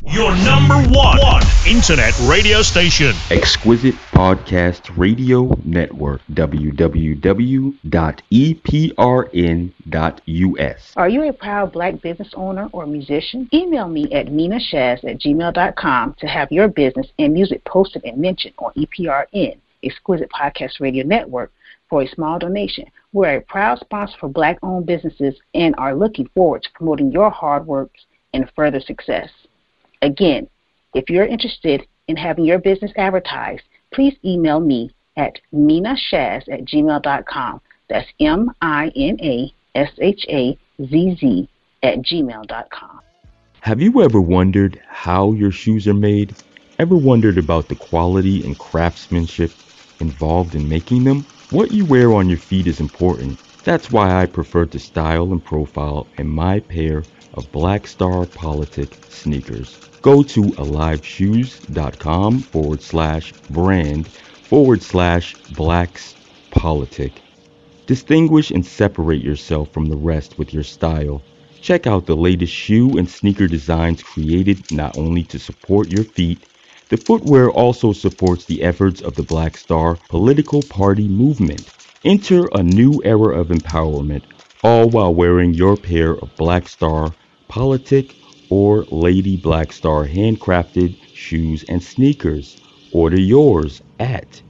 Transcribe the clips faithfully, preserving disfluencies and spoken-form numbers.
Your number one, one internet radio station. Exquisite Podcast Radio Network. w w w dot e p r n dot u s. Are you a proud black business owner or musician? Email me at mina shaz at gmail dot com to have your business and music posted and mentioned on E P R N, Exquisite Podcast Radio Network, for a small donation. We're a proud sponsor for black-owned businesses and are looking forward to promoting your hard work and further success. Again, if you're interested in having your business advertised, please email me at mina shaz at gmail dot com. That's M I N A S H A Z Z at gmail dot com. Have you ever wondered how your shoes are made? Ever wondered about the quality and craftsmanship involved in making them? What you wear on your feet is important. That's why I prefer to style and profile in my pair of Black Star Politic sneakers. Go to aliveshoes.com forward slash brand forward slash blacks politic. Distinguish and separate yourself from the rest with your style. Check out the latest shoe and sneaker designs created not only to support your feet. The footwear also supports the efforts of the Black Star political party movement. Enter a new era of empowerment, all while wearing your pair of Black Star Politic or Lady Black Star handcrafted shoes and sneakers. Order yours at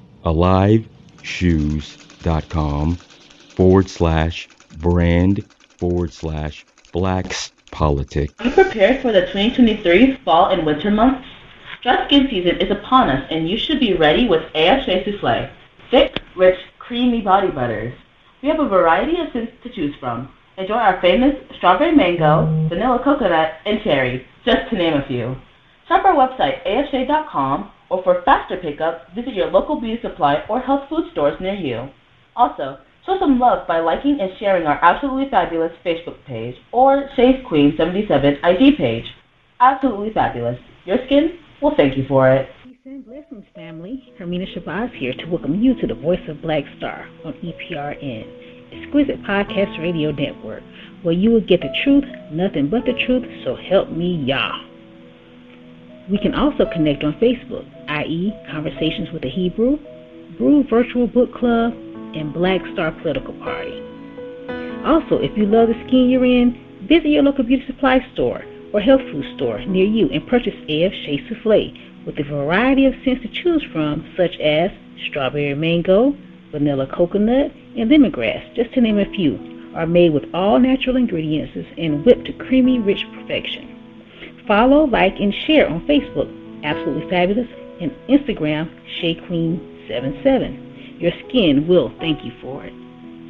aliveshoes.com forward slash brand forward slash blacks politic. Are you prepared for the twenty twenty-three fall and winter months? Dry skin season is upon us, and you should be ready with A F Shea Soufflé. Thick, rich, creamy body butters. We have a variety of scents to choose from. Enjoy our famous strawberry mango, vanilla coconut, and cherry, just to name a few. Shop our website, A F shea dot com, or for faster pickup, visit your local beauty supply or health food stores near you. Also, show some love by liking and sharing our Absolutely Fabulous Facebook page or Shave Queen seventy-seven I G page. Absolutely Fabulous. Your skin? Well, thank you for it. Peace and blessings, family. Hermina Shabazz here to welcome you to the Voice of Black Star on E P R N, Exquisite Podcast Radio Network, where you will get the truth, nothing but the truth, so help me Yah. We can also connect on Facebook, that is. Conversations with the Hebrew, Brew Virtual Book Club, and Black Star Political Party. Also, if you love the skin you're in, visit your local beauty supply store or health food store near you and purchase A F Shea Soufflé with a variety of scents to choose from, such as strawberry mango, vanilla coconut, and lemongrass, just to name a few, are made with all natural ingredients and whipped to creamy, rich perfection. Follow, like, and share on Facebook, Absolutely Fabulous, and Instagram, Shea Queen seventy-seven. Your skin will thank you for it.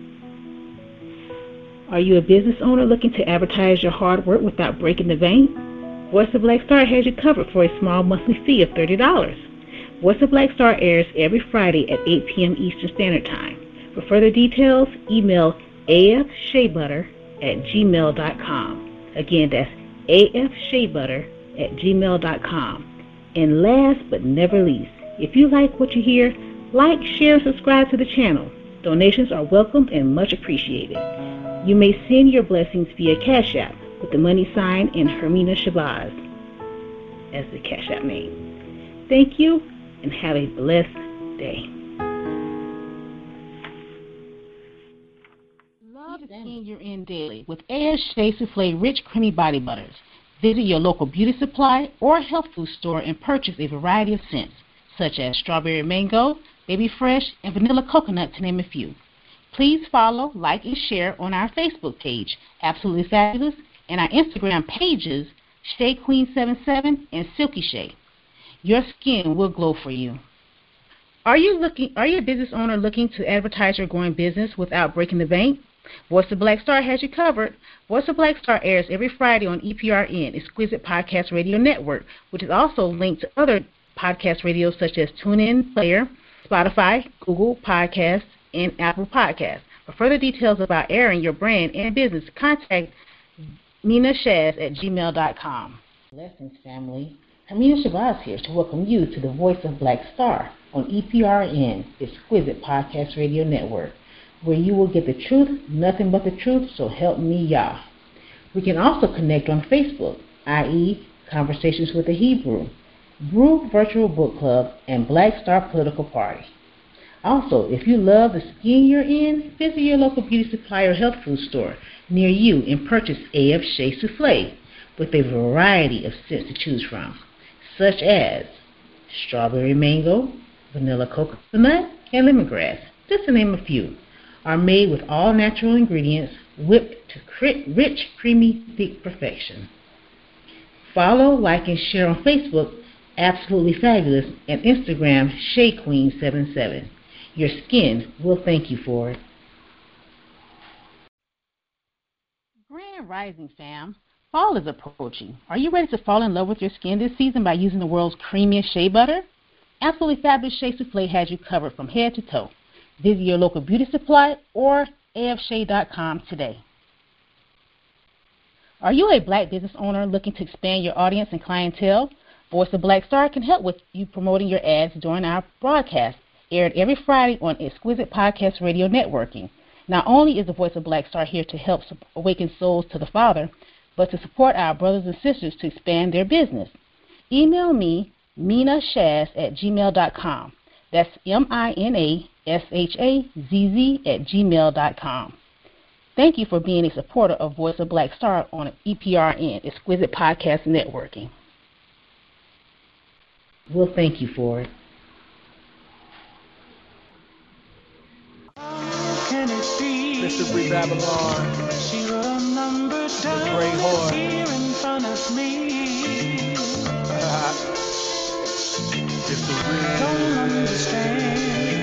Are you a business owner looking to advertise your hard work without breaking the bank? Voice of Black Star has you covered for a small monthly fee of thirty dollars. Voice of Black Star airs every Friday at eight p.m. Eastern Standard Time. For further details, email afsheabutter at gmail dot com. Again, that's afsheabutter at gmail dot com. And last but never least, if you like what you hear, like, share, and subscribe to the channel. Donations are welcomed and much appreciated. You may send your blessings via Cash App with the money sign and Hermina Shabazz as the Cash App name. Thank you and have a blessed day. Love the skin you're in daily with A F Shea Soufflé Rich Creamy Body Butters. Visit your local beauty supply or health food store and purchase a variety of scents, such as strawberry mango, baby fresh, and vanilla coconut, to name a few. Please follow, like, and share on our Facebook page, Absolutely Fabulous, and our Instagram pages, Shea Queen seventy-seven and Silky Shea. Your skin will glow for you. Are you looking? Are you a business owner looking to advertise your growing business without breaking the bank? Voice of Black Star has you covered. Voice of Black Star airs every Friday on E P R N, Exquisite Podcast Radio Network, which is also linked to other podcast radios such as TuneIn Player, Spotify, Google Podcasts, and Apple Podcasts. For further details about airing your brand and business, contact Mina Shaz at gmail dot com. Blessings, family. Hermina Shabazz here to welcome you to the Voice of Black Star on E P R N, Exquisite Podcast Radio Network, where you will get the truth, nothing but the truth, so help me Yah. We can also connect on Facebook, that is. Conversations with the Hebrew, Brew Virtual Book Club, and Black Star Political Party. Also, if you love the skin you're in, visit your local beauty supply or health food store near you and purchase A F Shea Soufflé with a variety of scents to choose from, such as strawberry mango, vanilla coconut, and lemongrass, just to name a few, are made with all natural ingredients whipped to rich, creamy, thick perfection. Follow, like, and share on Facebook, Absolutely Fabulous, and Instagram, Shea Queen seventy-seven. Your skin will thank you for it. Grand Rising, fam. Fall is approaching. Are you ready to fall in love with your skin this season by using the world's creamiest shea butter? Absolutely Fabulous Shea Soufflé has you covered from head to toe. Visit your local beauty supply or A F shea dot com today. Are you a black business owner looking to expand your audience and clientele? Voice of Black Star can help with you promoting your ads during our broadcast, aired every Friday on Exquisite Podcast Radio Networking. Not only is the Voice of Black Star here to help awaken souls to the Father, but to support our brothers and sisters to expand their business. Email me, Mina Shaz at gmail dot com. That's M I N A S H A Z Z at gmail dot com. Thank you for being a supporter of Voice of Black Star on E P R N, Exquisite Podcast Networking. We'll thank you for it. Mystery Babylon, the great whore. It's the real.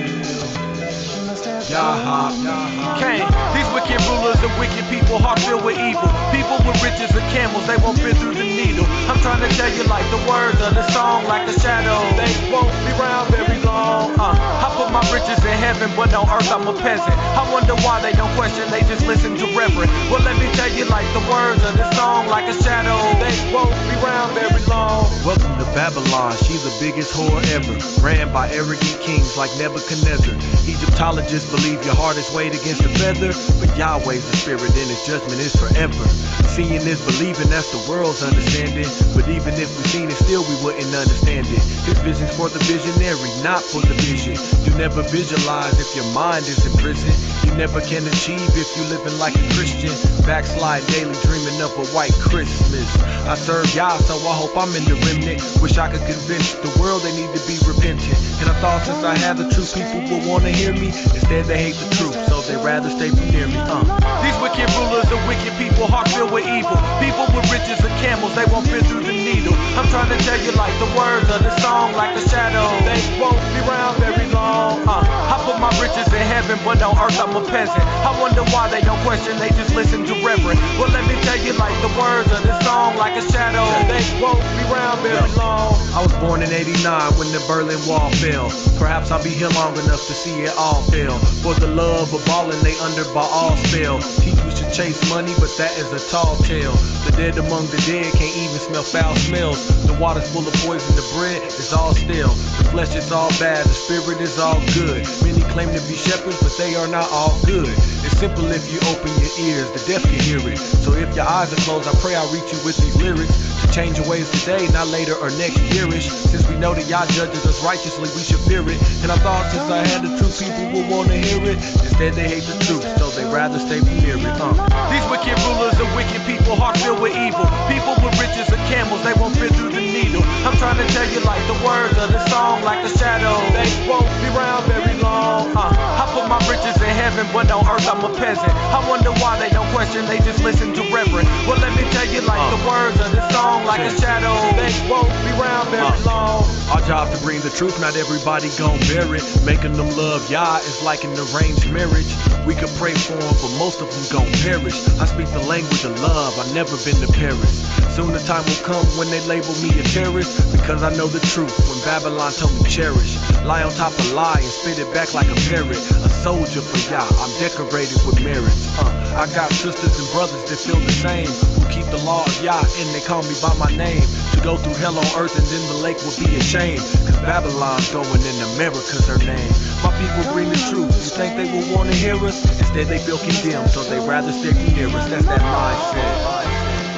Yaha, Yaha. Cain, these wicked rulers and wicked people, heart filled with evil. People with riches and camels, they won't fit through the needle. I'm trying to tell you like the words of the song, like a shadow. They won't be around very long. Uh, I put my riches in heaven, but on earth I'm a peasant. I wonder why they don't question, they just listen to reverend. Well, let me tell you like the words of the song, like a shadow. They won't be around very long. Welcome to Babylon, she's the biggest whore ever. Ran by arrogant kings like Nebuchadnezzar. Egyptologists believe your heart is weighed against a feather, but Yahweh's the spirit and his judgment is forever. Seeing is believing, that's the world's understanding. But even if we seen it, still we wouldn't understand it. This vision's for the visionary, not for the vision. You never visualize if your mind is in prison. You never can achieve if you living like a Christian. Backslide daily, dreaming of a white Christmas. I serve Yah, so I hope I'm in the remnant. Wish I could convince the world they need to be repentant. And I thought since I had the truth, people would want to hear me. Instead they hate the truth, so they rather stay from near me. Uh. These wicked rulers are wicked people, heart filled with evil. People with riches and camels, they won't fit through the needle. I'm trying to tell you like the words of the song, like a shadow. They won't be around very long. Uh. I put my riches in heaven, but on earth I'm a peasant. I wonder why they don't question, they just listen to reverend. Well, let me tell you like the words of the song, like a shadow. They won't be around very long. I was born in eighty-nine when the Berlin Wall fell. Perhaps I'll be here long enough to see it all fail. For the love of ballin', they under Baal spell. Teach we should chase money, but that is a tall tale. The dead among the dead can't even smell foul smells. The water's full of poison, the bread is all stale. The flesh is all bad, the spirit is all good. Many claim to be shepherds, but they are not all good. It's simple if you open your ears, the deaf can hear it. So if your eyes are closed, I pray I reach you with these lyrics. To change your ways today, not later or next yearish. Since we know that Yah judges us righteously, we should fear it. And I thought since I had the truth, people would want to hear it. Instead they hate the truth, so they rather stay from near it. Uh. These wicked rulers are wicked people, heart filled with evil. People with riches and camels, they won't fit through the needle. I'm trying to tell you like the words of the song, like a shadow. They won't be around very long. Uh. I put my riches in heaven, but on earth I'm a peasant. I wonder why they don't question, they just listen to reverend. Well, let me tell you like uh. the words of the song, like a shadow. They won't be around very uh. long. Our job to bring the truth, not everybody gon' bear it. Making them love Yah is like an arranged marriage. We could pray for them, but most of them gon' perish. I speak the language of love, I've never been to Paris. Soon the time will come when they label me a terrorist, because I know the truth when Babylon told me cherish. Lie on top of lie and spit it back like a parrot. A soldier for Yah, I'm decorated with merits. Uh, I got sisters and brothers that feel the same, who keep the law of Yah and they call me by my name. To go through hell on earth and then the lake will be a shame, cause Babylon's going in America's her name. My people bring the truth, you think they will want to hear us? Instead they feel condemned, so they rather stay near us. That's that mindset.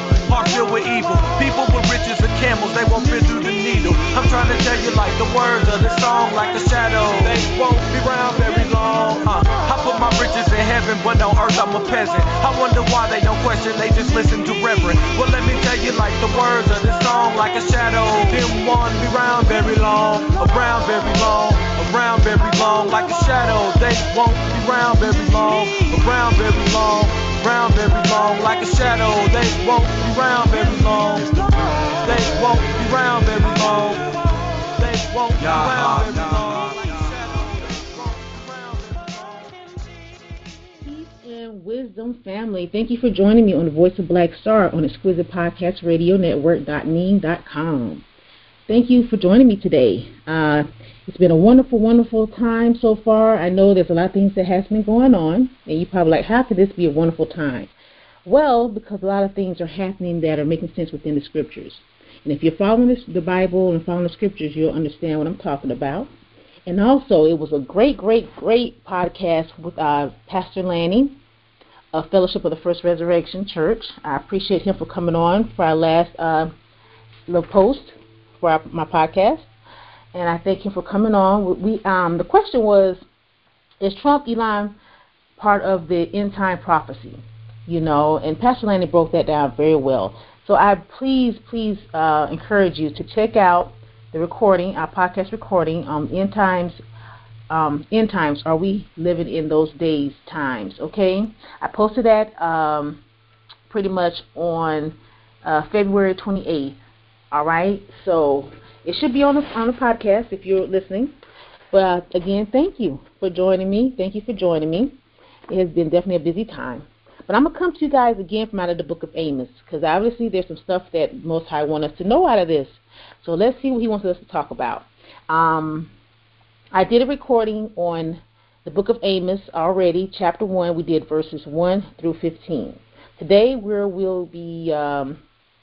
heart filled with evil. People with riches and camels, they won't fit through the needle. I'm trying to tell you like the words of this song, like a shadow. They won't be around very long. Uh, I put my riches in heaven, but on earth I'm a peasant. I wonder why they don't question, they just listen to reverend. Well, let me tell you like the words of this song, like a shadow. Them won't be around very long, around very long, around very long, like a shadow. They won't be around very long, around very long, around very long, like a shadow. They won't be around very long. They won't be around very long. They won't be around very long. Like a shadow. They won't be around very long. Peace and wisdom, family. Thank you for joining me on the Voice of Black Star on Exquisite Podcast Radio Network dot ning dot com. Thank you for joining me today. Uh, it's been a wonderful, wonderful time so far. I know there's a lot of things that has been going on, and you're probably like, how could this be a wonderful time? Well, because a lot of things are happening that are making sense within the scriptures. And if you're following this, the Bible and following the scriptures, you'll understand what I'm talking about. And also, it was a great, great, great podcast with uh, Pastor Lanny of Fellowship of the First Resurrection Church. I appreciate him for coming on for our last uh, little post for our, my podcast. And I thank him for coming on. We um, the question was, is Trump Elon part of the end time prophecy? You know, and Pastor Lanny broke that down very well. So I please, please uh, encourage you to check out the recording, our podcast recording on end times. Um, end times, are we living in those days times? Okay, I posted that um, pretty much on uh, February twenty-eighth. All right, so it should be on the on the podcast if you're listening. But again, thank you for joining me. Thank you for joining me. It has been definitely a busy time. But I'm going to come to you guys again from out of the book of Amos, because obviously there's some stuff that Most High wants us to know out of this. So let's see what he wants us to talk about. Um, I did a recording on the book of Amos already, chapter one. We did verses one through fifteen. Today we will be um,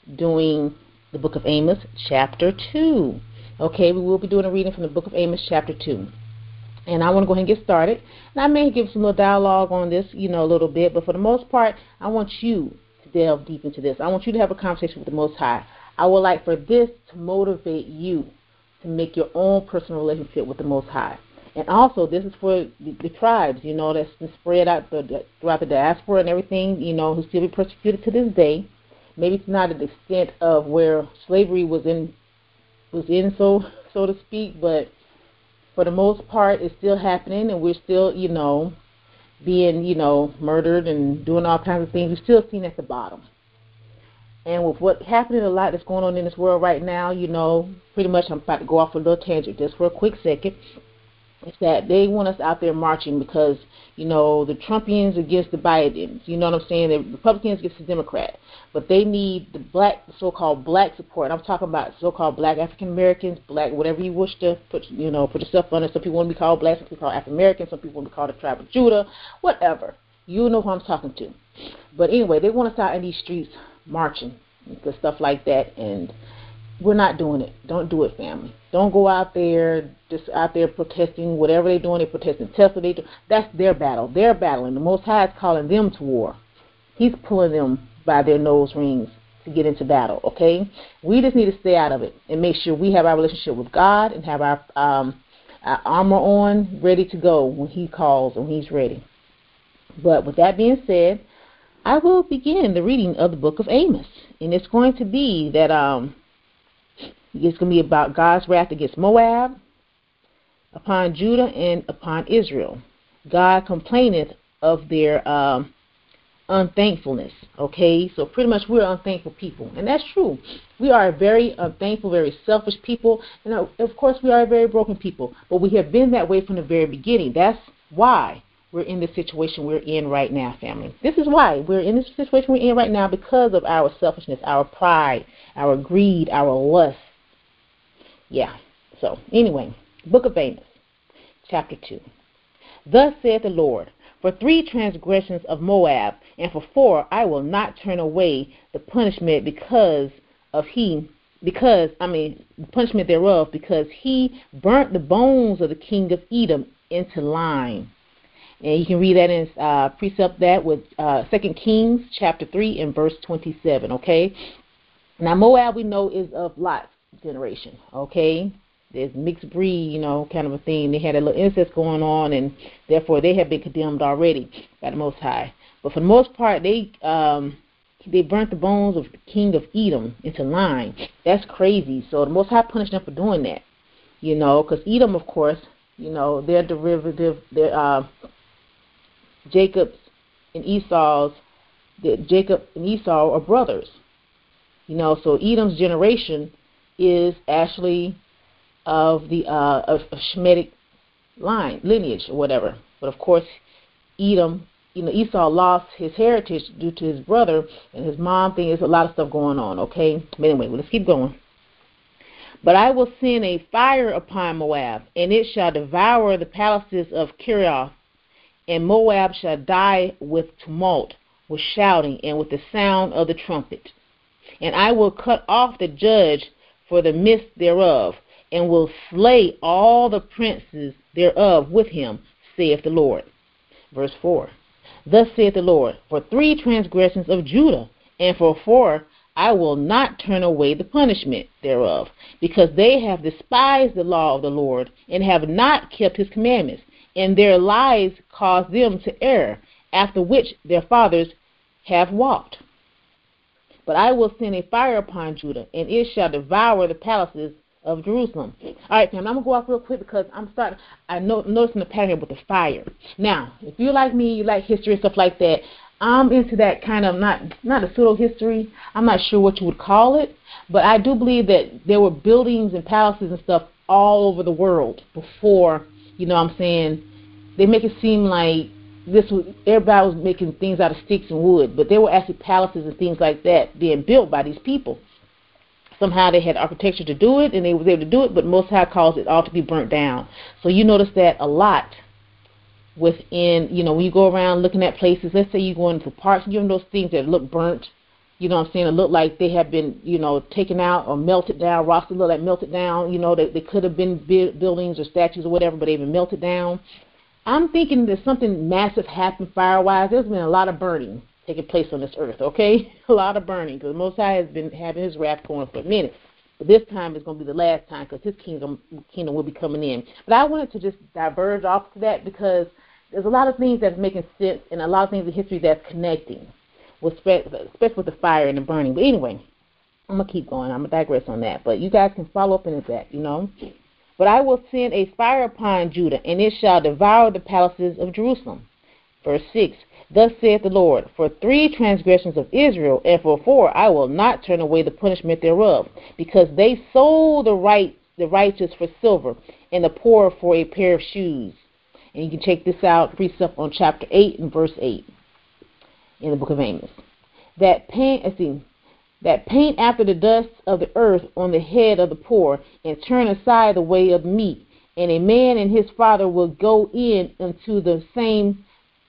doing the book of Amos, chapter two. Okay, we will be doing a reading from the book of Amos, chapter two. And I want to go ahead and get started. And I may give some little dialogue on this, you know, a little bit. But for the most part, I want you to delve deep into this. I want you to have a conversation with the Most High. I would like for this to motivate you to make your own personal relationship with the Most High. And also, this is for the, the tribes, you know, that's been spread out the, throughout the diaspora and everything, you know, who still be persecuted to this day. Maybe it's not at the extent of where slavery was in, was in so so to speak, but for the most part, it's still happening, and we're still, you know, being, you know, murdered and doing all kinds of things. We're still seen at the bottom. And with what's happening, a lot that's going on in this world right now, you know, pretty much I'm about to go off a little tangent just for a quick second. It's that they want us out there marching because, you know, the Trumpians against the Bidens, you know what I'm saying, the Republicans against the Democrats. But they need the black, so-called black support. I'm talking about so-called black African-Americans, black, whatever you wish to put, you know, put yourself under. Some people want to be called black, some people called African-Americans, some people want to be called the tribe of Judah, whatever. You know who I'm talking to. But anyway, they want us out in these streets marching and stuff like that, and we're not doing it. Don't do it, family. Don't go out there, just out there protesting whatever they're doing. They're protesting Tesla. They do. That's their battle. They're battling. The Most High is calling them to war. He's pulling them by their nose rings to get into battle, okay? We just need to stay out of it and make sure we have our relationship with God and have our, um, our armor on, ready to go when he calls and when he's ready. But with that being said, I will begin the reading of the book of Amos. And it's going to be that um, it's going to be about God's wrath against Moab, upon Judah, and upon Israel. God complaineth of their um, unthankfulness, okay? So pretty much we're unthankful people, and that's true. We are a very unthankful, very selfish people, and of course we are a very broken people, but we have been that way from the very beginning. That's why we're in the situation we're in right now, family. This is why we're in this situation we're in right now, because of our selfishness, our pride, our greed, our lust. Yeah, so anyway, Book of Amos, chapter two. Thus saith the Lord, for three transgressions of Moab, and for four I will not turn away the punishment because of he, because, I mean, the punishment thereof, because he burnt the bones of the king of Edom into lime. And you can read that in uh, precept that with uh, Second Kings chapter three and verse twenty-seven, okay? Now, Moab, we know, is of Lot's generation, okay? There's mixed breed, you know, kind of a thing. They had a little incest going on, and therefore they have been condemned already by the Most High. But for the most part, they um, they burnt the bones of the king of Edom into lime. That's crazy. So the Most High punished them for doing that, you know, because Edom, of course, you know, their derivative, their uh, Jacob's and Esau's, the Jacob and Esau are brothers. You know, so Edom's generation is actually of the uh, of, of Shemitic line, lineage or whatever. But of course, Edom, you know, Esau lost his heritage due to his brother and his mom thing. There's a lot of stuff going on, okay? But anyway, well, let's keep going. But I will send a fire upon Moab, and it shall devour the palaces of Kirioth, and Moab shall die with tumult, with shouting, and with the sound of the trumpet. And I will cut off the judge for the midst thereof, and will slay all the princes thereof with him, saith the Lord. Verse four. Thus saith the Lord, for three transgressions of Judah, and for four I will not turn away the punishment thereof, because they have despised the law of the Lord, and have not kept his commandments, and their lies caused them to err, after which their fathers have walked. But I will send a fire upon Judah, and it shall devour the palaces of Jerusalem. All right, fam, I'm going to go off real quick because I'm starting, I know, noticing the pattern here with the fire. Now, if you're like me, you like history and stuff like that, I'm into that kind of, not not a pseudo-history. I'm not sure what you would call it, but I do believe that there were buildings and palaces and stuff all over the world before, you know what I'm saying, they make it seem like this was, everybody was making things out of sticks and wood, but there were actually palaces and things like that being built by these people. Somehow they had architecture to do it, and they was able to do it, but Most High caused it all to be burnt down. So you notice that a lot within, you know, when you go around looking at places, let's say you go into parks, you know those things that look burnt, you know what I'm saying, it look like they have been, you know, taken out or melted down, rocks that look like melted down, you know, they, they could have been buildings or statues or whatever, but they've been melted down. I'm thinking that something massive happened fire-wise. There's been a lot of burning taking place on this earth, okay? A lot of burning, because Most High has been having his wrath going for a minute. But this time is going to be the last time, because his kingdom kingdom will be coming in. But I wanted to just diverge off to that, because there's a lot of things that's making sense, and a lot of things in history that's connecting, with especially with the fire and the burning. But anyway, I'm going to keep going. I'm going to digress on that. But you guys can follow up into that, you know. But I will send a fire upon Judah, and it shall devour the palaces of Jerusalem. Verse six. Thus saith the Lord, for three transgressions of Israel, and for four I will not turn away the punishment thereof, because they sold the right the righteous for silver, and the poor for a pair of shoes. And you can check this out, precept on chapter eight and verse eight in the book of Amos. That paint, let's see, that paint after the dust of the earth on the head of the poor, and turn aside the way of meat. And a man and his father will go in unto the same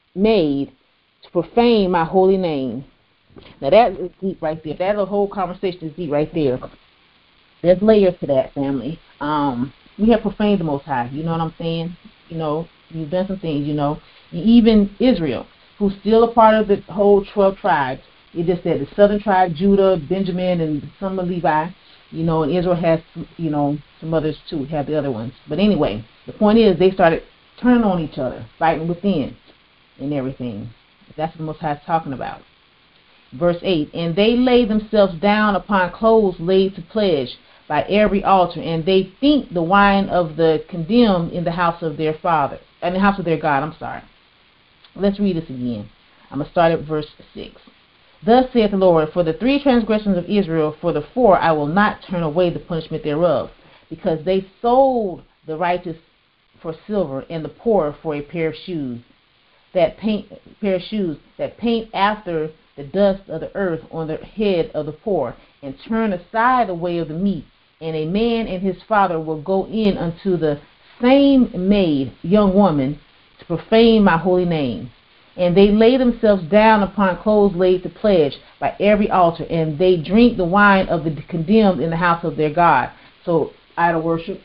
maid to profane my holy name. Now that is deep right there. That whole conversation is deep right there. There's layers to that, family. Um, we have profaned the Most High. You know what I'm saying? You know, you've done some things, you know. And even Israel, who's still a part of the whole twelve tribes. It just said the southern tribe, Judah, Benjamin, and some of Levi, you know, and Israel has, you know, some others too, have the other ones. But anyway, the point is they started turning on each other, fighting within and everything. That's what the Most High is talking about. Verse eight, and they lay themselves down upon clothes laid to pledge by every altar, and they think the wine of the condemned in the house of their father, in the house of their God, I'm sorry. Let's read this again. I'm going to start at verse six. Thus saith the Lord, for the three transgressions of Israel, for the four I will not turn away the punishment thereof, because they sold the righteous for silver, and the poor for a pair of shoes, that paint pair of shoes that paint after the dust of the earth on the head of the poor, and turn aside the way of the meat. And a man and his father will go in unto the same maid, young woman, to profane my holy name. And they lay themselves down upon clothes laid to pledge by every altar, and they drink the wine of the condemned in the house of their God. So, idol worship.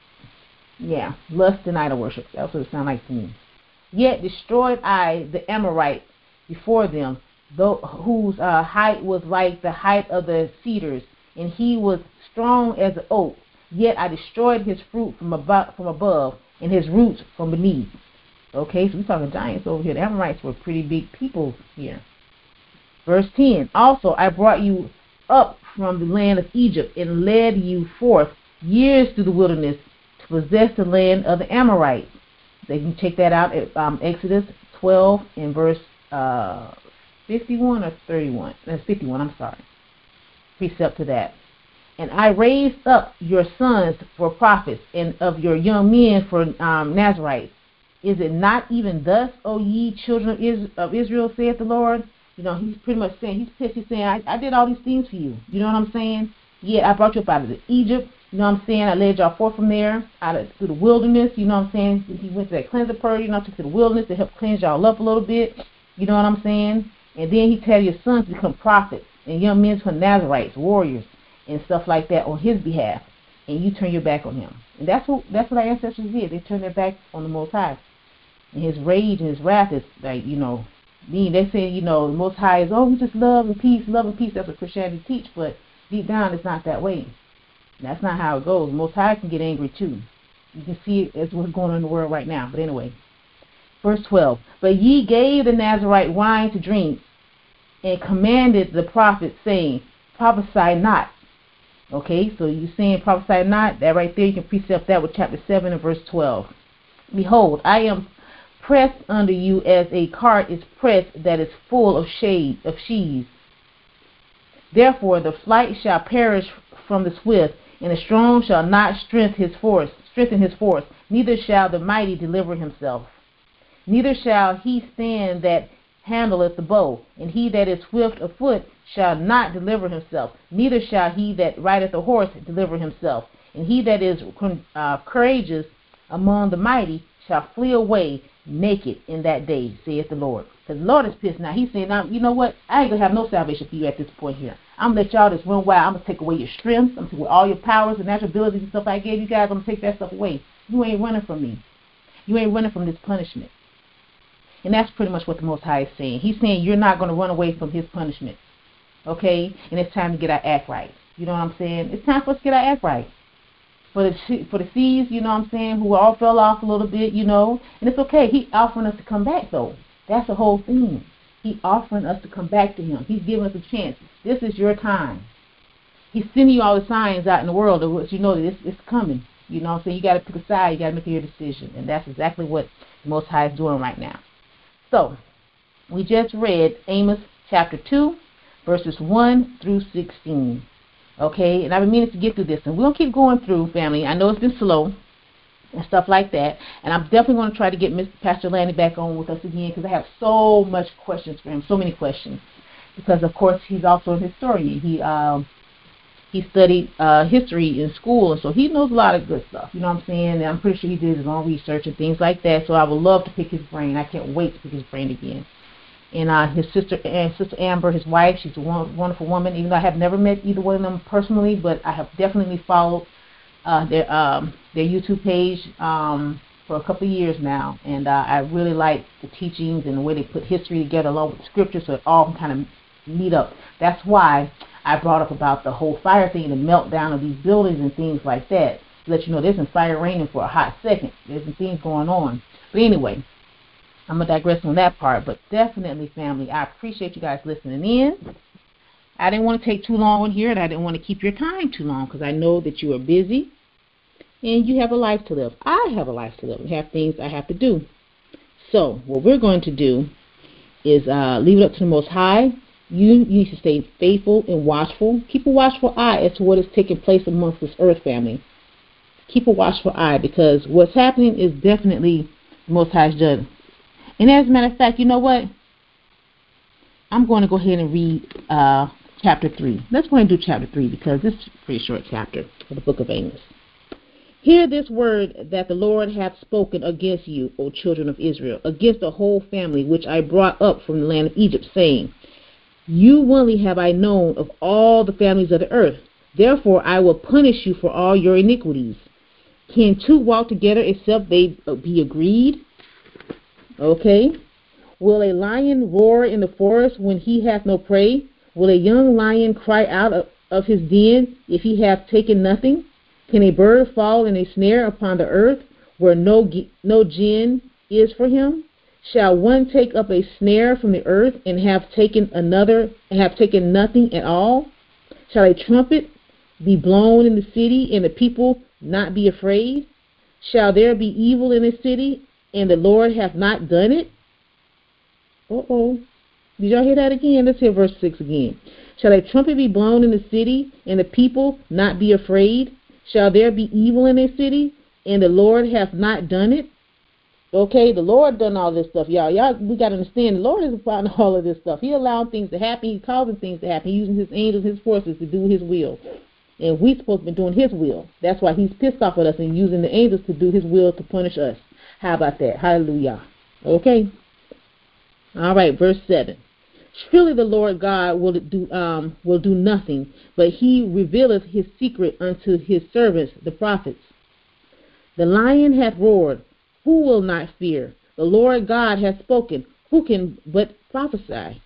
Yeah, lust and idol worship. That's what it sounds like to me. Yet destroyed I the Amorites before them, though, whose uh, height was like the height of the cedars, and he was strong as an oak. Yet I destroyed his fruit from above, from above, and his roots from beneath. Okay, so we're talking giants over here. The Amorites were pretty big people here. Verse ten, also I brought you up from the land of Egypt and led you forth years through the wilderness to possess the land of the Amorites. So you can check that out at um, Exodus twelve and verse uh, fifty-one or thirty-one. That's fifty-one, I'm sorry. Precept to that. And I raised up your sons for prophets, and of your young men for um, Nazarites. Is it not even thus, O ye children of, Is- of Israel, saith the Lord? You know, he's pretty much saying, he's pissed, he's saying, I, I did all these things for you. You know what I'm saying? Yeah, I brought you up out of Egypt. You know what I'm saying? I led y'all forth from there, out of through the wilderness. You know what I'm saying? He went to that cleanser purge, you know, took to the wilderness to help cleanse y'all up a little bit. You know what I'm saying? And then he tell your sons to become prophets, and young men to become Nazarites, warriors, and stuff like that on his behalf. And you turn your back on him. And that's what that's what our ancestors did. They turned their back on the Most High. And his rage and his wrath is like, you know, mean. They say, you know, the Most High is, oh, we just love and peace, love and peace. That's what Christianity teach. But deep down, it's not that way. That's not how it goes. The Most High can get angry too. You can see it as what's going on in the world right now. But anyway, verse twelve. But ye gave the Nazarite wine to drink, and commanded the prophet, saying, prophesy not. Okay, so you saying prophesy not, that right there, you can precept that with chapter seven and verse twelve. Behold, I am pressed under you as a cart is pressed that is full of shade of sheaves. Therefore the flight shall perish from the swift, and the strong shall not strengthen his force, strengthen his force, neither shall the mighty deliver himself. Neither shall he stand that handleth the bow, and he that is swift of foot shall not deliver himself, neither shall he that rideth a horse deliver himself. And he that is uh, courageous among the mighty shall flee away naked in that day, saith the Lord. Because the Lord is pissed now. He's saying, now, you know what? I ain't going to have no salvation for you at this point here. I'm going to let y'all just run wild. I'm going to take away your strength. I'm going to take away all your powers and natural abilities and stuff I gave you guys. I'm going to take that stuff away. You ain't running from me. You ain't running from this punishment. And that's pretty much what the Most High is saying. He's saying you're not going to run away from his punishment. Okay? And it's time to get our act right. You know what I'm saying? It's time for us to get our act right. For the for the seeds, you know what I'm saying, who all fell off a little bit, you know. And it's okay. He's offering us to come back, though. That's the whole thing. He's offering us to come back to him. He's giving us a chance. This is your time. He's sending you all the signs out in the world of what you know that it's, it's coming. You know what I'm saying? You got to pick a side. You got to make your decision. And that's exactly what the Most High is doing right now. So, we just read Amos chapter two, verses one through sixteen. Okay, and I've been meaning to get through this, and we'll keep going through, family. I know it's been slow and stuff like that, and I'm definitely going to try to get Mister Pastor Lanny back on with us again, because I have so much questions for him, so many questions, because of course he's also a historian. He um he studied uh, history in school, and so he knows a lot of good stuff. You know what I'm saying? And I'm pretty sure he did his own research and things like that. So I would love to pick his brain. I can't wait to pick his brain again. And uh, his sister, and Sister Amber, his wife, she's a wonderful woman. Even though I have never met either one of them personally, but I have definitely followed uh, their um, their YouTube page um, for a couple of years now. And uh, I really like the teachings and the way they put history together along with the scriptures, so it all kind of meet up. That's why I brought up about the whole fire thing, the meltdown of these buildings and things like that, to let you know there's been fire raining for a hot second. There's some things going on. But anyway, I'm going to digress on that part, but definitely, family, I appreciate you guys listening in. I didn't want to take too long on here, and I didn't want to keep your time too long, because I know that you are busy, and you have a life to live. I have a life to live, and have things I have to do. So, what we're going to do is uh, leave it up to the Most High. You, you need to stay faithful and watchful. Keep a watchful eye as to what is taking place amongst this earth, family. Keep a watchful eye, because what's happening is definitely the Most High's judgment. And as a matter of fact, you know what? I'm going to go ahead and read uh, chapter three. Let's go ahead and do chapter three, because this is a pretty short chapter of the book of Amos. Hear this word that the Lord hath spoken against you, O children of Israel, against the whole family which I brought up from the land of Egypt, saying, you only have I known of all the families of the earth. Therefore I will punish you for all your iniquities. Can two walk together except they be agreed? Okay. Will a lion roar in the forest when he hath no prey? Will a young lion cry out of, of his den if he hath taken nothing? Can a bird fall in a snare upon the earth where no no gin is for him? Shall one take up a snare from the earth and have taken another and have taken nothing at all? Shall a trumpet be blown in the city and the people not be afraid? Shall there be evil in the city and the Lord hath not done it? Uh-oh. Did y'all hear that again? Let's hear verse six again. Shall a trumpet be blown in the city and the people not be afraid? Shall there be evil in the city and the Lord hath not done it? Okay, the Lord done all this stuff, y'all. Y'all, we got to understand the Lord is upon all of this stuff. He allowed things to happen. He's causing things to happen. He's using his angels, his forces to do his will. And we're supposed to be doing his will. That's why he's pissed off at us and using the angels to do his will to punish us. How about that? Hallelujah. Okay. All right, verse seven. Surely the Lord God will do um will do nothing, but he revealeth his secret unto his servants, the prophets. The lion hath roared. Who will not fear? The Lord God hath spoken. Who can but prophesy?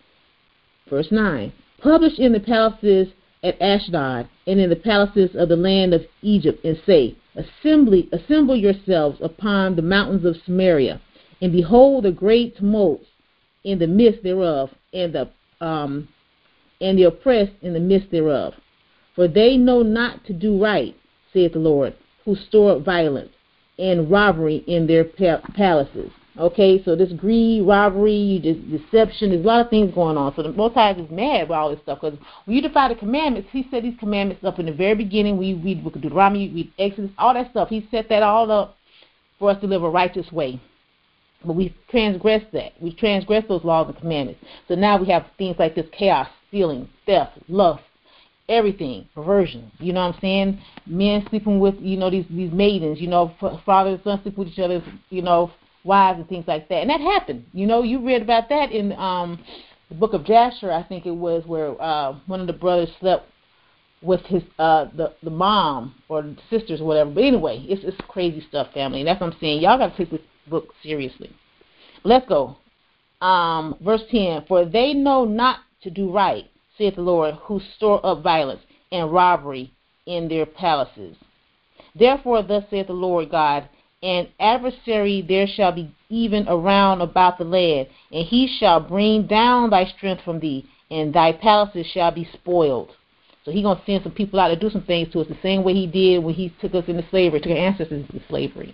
Verse nine. Publish in the palaces at Ashdod and in the palaces of the land of Egypt, and say, Assembly, assemble yourselves upon the mountains of Samaria, and behold the great tumults in the midst thereof, and the um and the oppressed in the midst thereof. For they know not to do right, saith the Lord, who store up violence and robbery in their palaces. Okay, so this greed, robbery, this deception, there's a lot of things going on. So the Most High is mad about all this stuff, because when you defy the commandments, he set these commandments up in the very beginning. We read Book of Deuteronomy, we read Exodus, all that stuff. He set that all up for us to live a righteous way. But we transgressed that. We transgressed those laws and commandments. So now we have things like this: chaos, stealing, theft, lust, everything, perversion. You know what I'm saying? Men sleeping with, you know, these these maidens, you know, father and son sleep with each other's, you know, wives and things like that. And that happened. You know, you read about that in um, the book of Jasher, I think it was, where uh, one of the brothers slept with his uh, the the mom or the sisters or whatever. But anyway, it's it's crazy stuff, family. And that's what I'm saying. Y'all got to take this book seriously. Let's go. Um, verse ten. For they know not to do right, saith the Lord, who store up violence and robbery in their palaces. Therefore, thus saith the Lord God, an adversary there shall be even around about the land, and he shall bring down thy strength from thee, and thy palaces shall be spoiled. So he's going to send some people out to do some things to us, the same way he did when he took us into slavery, took our ancestors into slavery.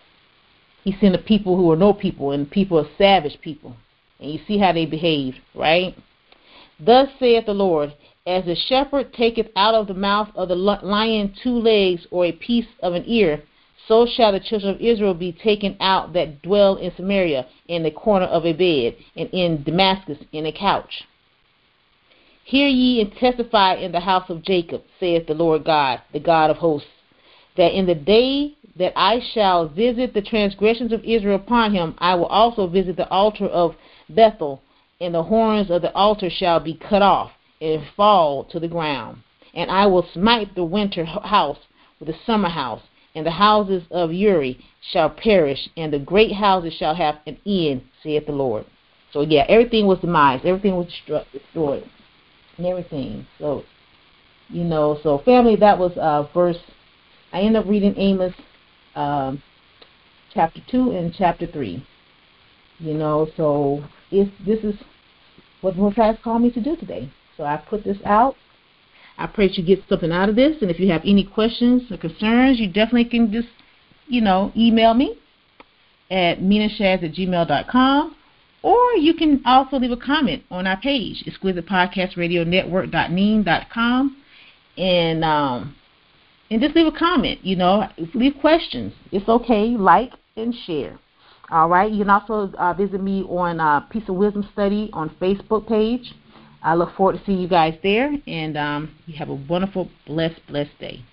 He sent the people who are no people, and people are savage people. And you see how they behaved, right? Thus saith the Lord, as the shepherd taketh out of the mouth of the lion two legs or a piece of an ear, so shall the children of Israel be taken out that dwell in Samaria, in the corner of a bed, and in Damascus in a couch. Hear ye and testify in the house of Jacob, saith the Lord God, the God of hosts, that in the day that I shall visit the transgressions of Israel upon him, I will also visit the altar of Bethel, and the horns of the altar shall be cut off and fall to the ground. And I will smite the winter house with the summer house, and the houses of Uri shall perish, and the great houses shall have an end, saith the Lord. So yeah, everything was demised, everything was destroyed, and everything. So, you know, so family, that was uh, verse, I ended up reading Amos um, chapter two and chapter three. You know, so if this is what the Most High has called me to do today. So I put this out. I pray that you get something out of this. And if you have any questions or concerns, you definitely can just, you know, email me at minashaz at gmail dot com. Or you can also leave a comment on our page, exquisite podcast radio network dot neem dot com. And, um, and just leave a comment, you know, leave questions. It's okay. Like and share. All right. You can also uh, visit me on uh, Piece of Wisdom Study on Facebook page. I look forward to seeing you guys there, and um, you have a wonderful, blessed, blessed day.